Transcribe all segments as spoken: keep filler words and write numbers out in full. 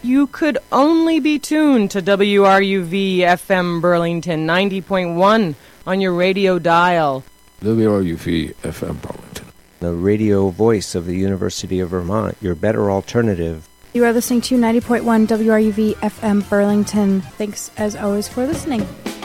you could only be tuned to W R U V F M Burlington ninety point one on your radio dial. W R U V F M Burlington, the radio voice of the University of Vermont, your better alternative. You are listening to ninety point one W R U V F M Burlington. Thanks, as always, for listening.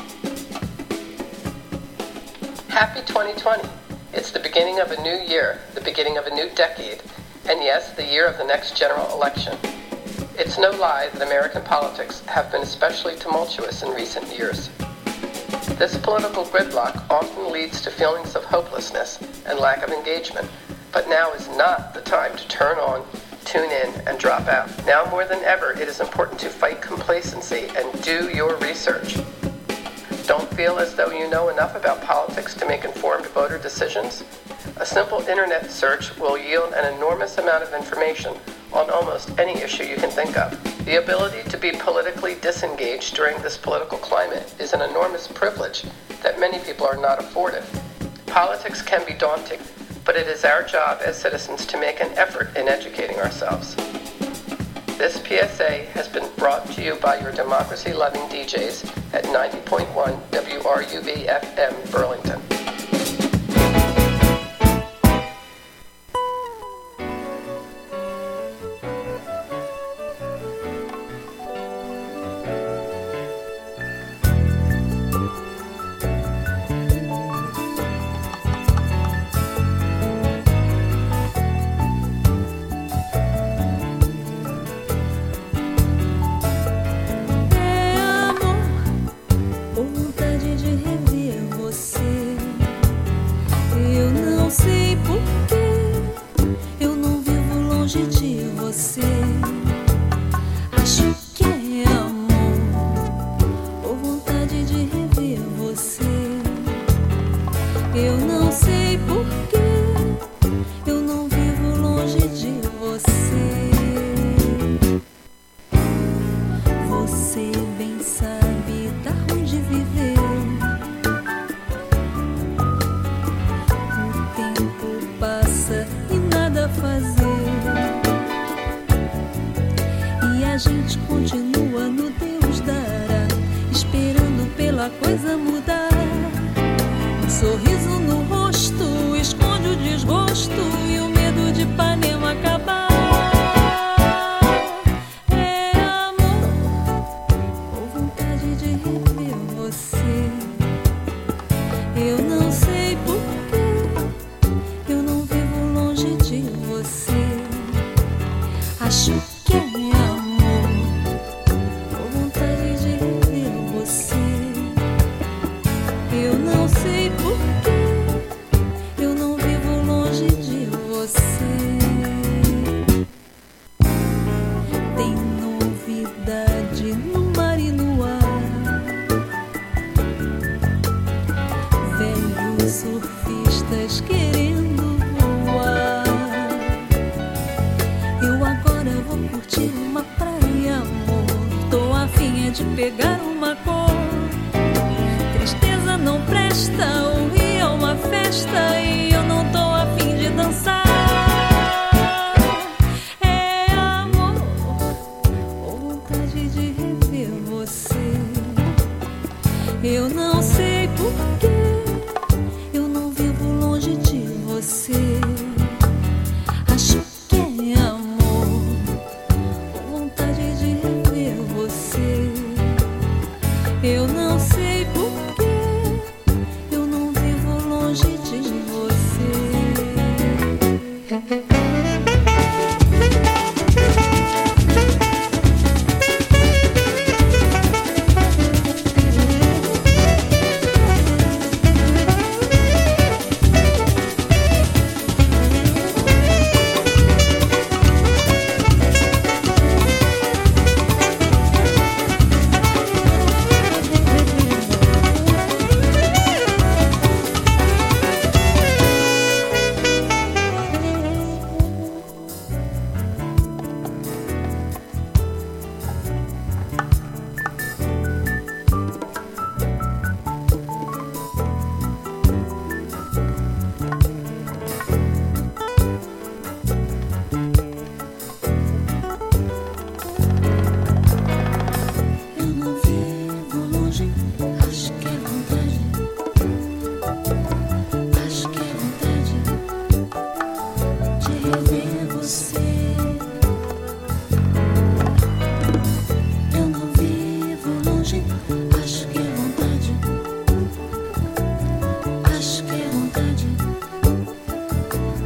Happy twenty twenty. It's the beginning of a new year, the beginning of a new decade, and yes, the year of the next general election. It's no lie that American politics have been especially tumultuous in recent years. This political gridlock often leads to feelings of hopelessness and lack of engagement, but now is not the time to turn on, tune in, and drop out. Now more than ever, it is important to fight complacency and do your research. Don't feel as though you know enough about politics to make informed voter decisions? A simple internet search will yield an enormous amount of information on almost any issue you can think of. The ability to be politically disengaged during this political climate is an enormous privilege that many people are not afforded. Politics can be daunting, but it is our job as citizens to make an effort in educating ourselves. This P S A has been brought to you by your democracy-loving D Js at ninety point one W R U V F M Burlington. Eu não sei porquê, eu não vivo longe de você.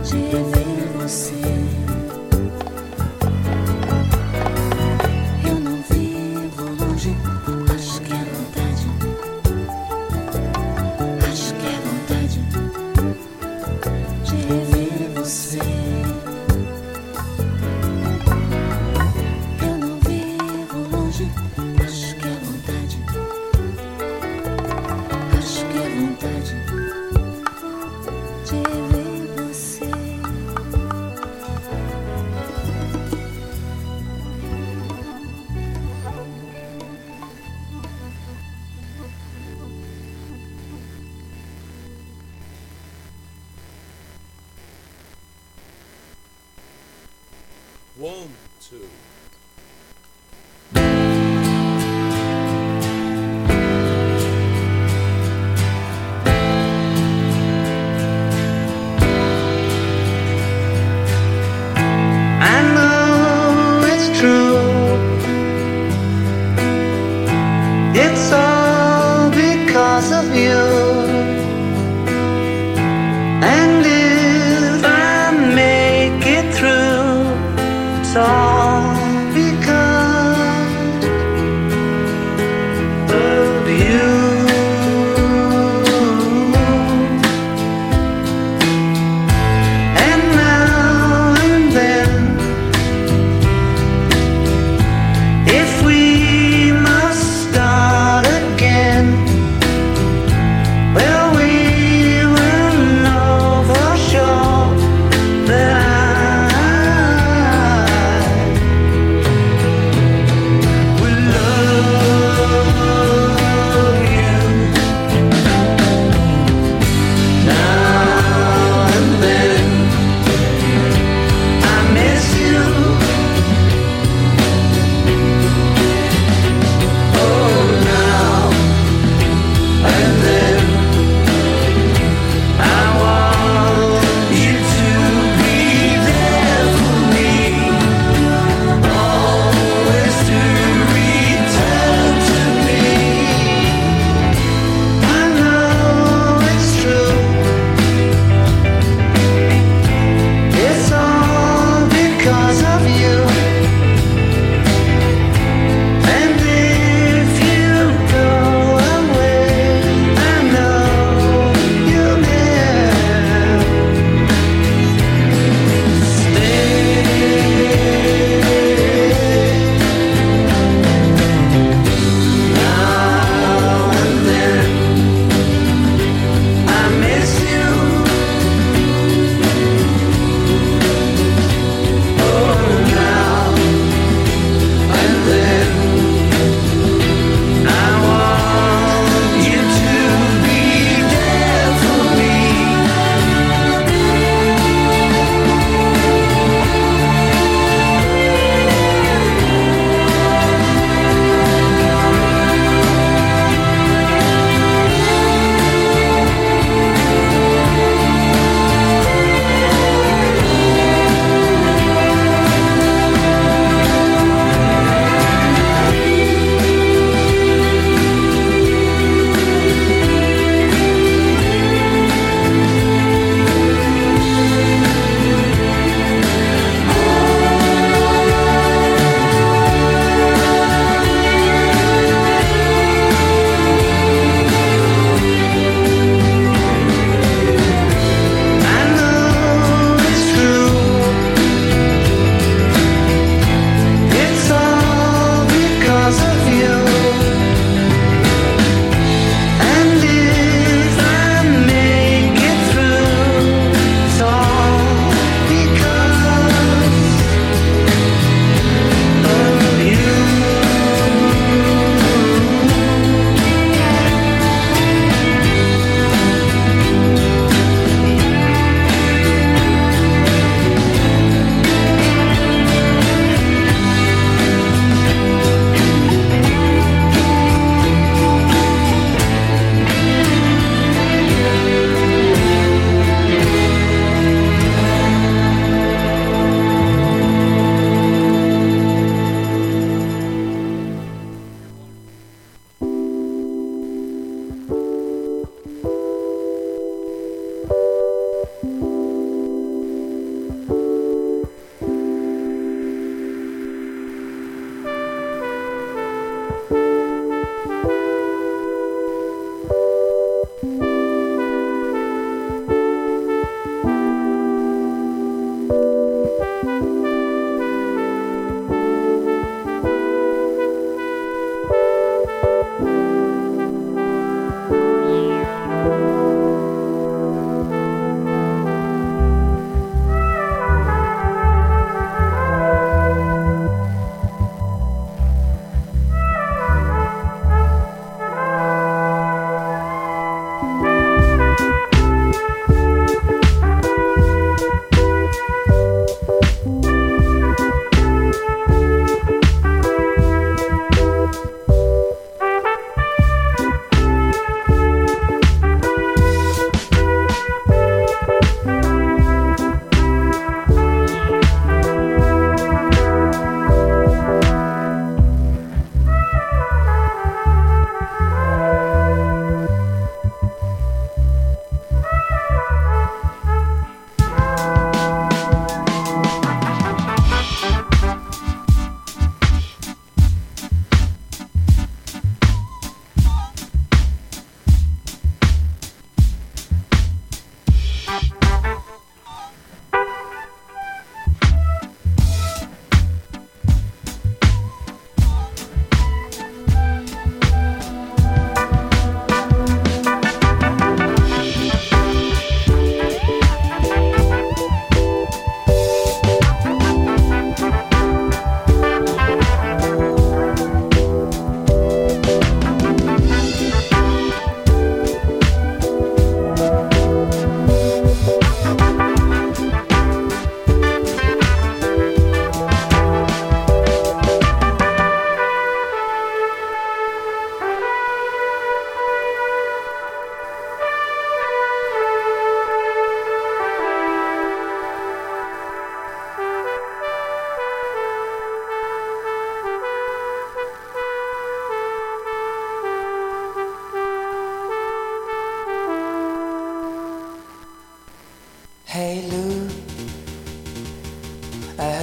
One, two. I know it's true. It's all because of you. And if I make it through, it's all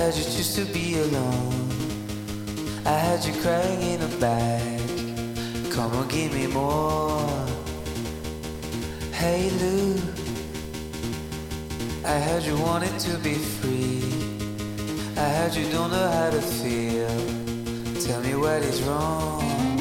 had you choose to be alone. I had you crying in a bag. Come on, give me more. Hey Lou, I heard you wanted to be free. I heard you don't know how to feel. Tell me what is wrong.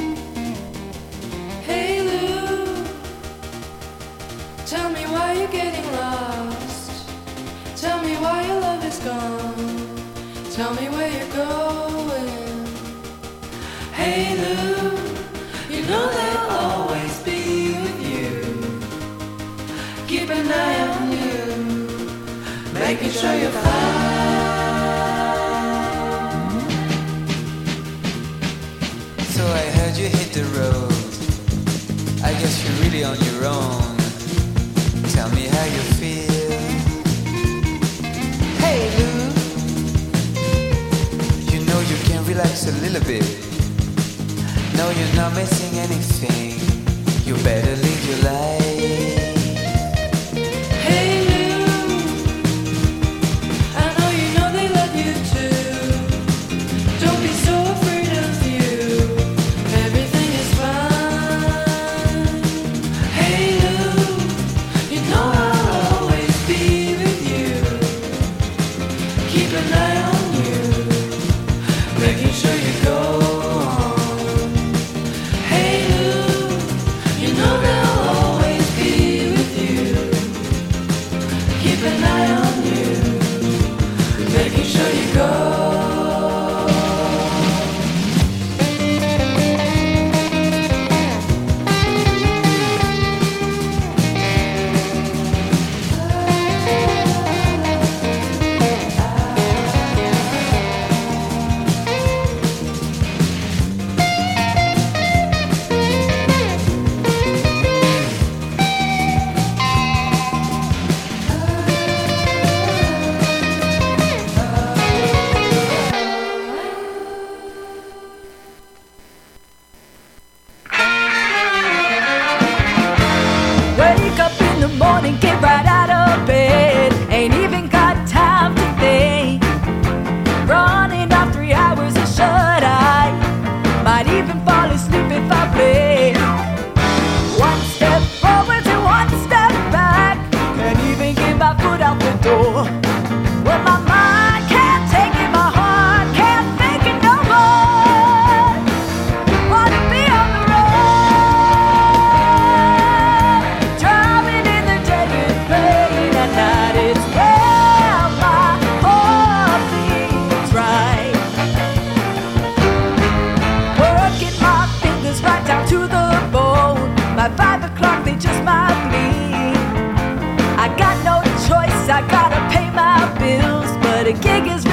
Hey Lou, tell me why you're getting lost. Tell me why your love is gone. Tell me where you're going. Hey Lou, you know they'll always be with you. Keep an eye on you, making sure you're fine. So I heard you hit the road. I guess you're really on your own. Tell me how you feel. Hey Lou, you know you can relax a little bit. No, you're not missing anything. You better live your life. Hey Lou, I know you know they love you too. Don't be so afraid of you. Everything is fine. Hey Lou, you know I'll always be with you. Keep an eye on you, making sure you go on. Hey Lou, you know they'll always be with you. Keep an eye on you, making sure you go. Wake up in the morning, get right out of bed. Ain't even got time to think. Running off three hours of shut eye. Might even fall asleep if I play. One step forward and one step back. Can't even get my foot out the door. Well, my mind can't take it, my heart can't think it no more. Wanna be on the road, driving in the dead and rain at night. It's where my heart feels right. Working my fingers right down to the bone. By five o'clock they just might bleed. I got no choice, I gotta pay my bills, but a gig is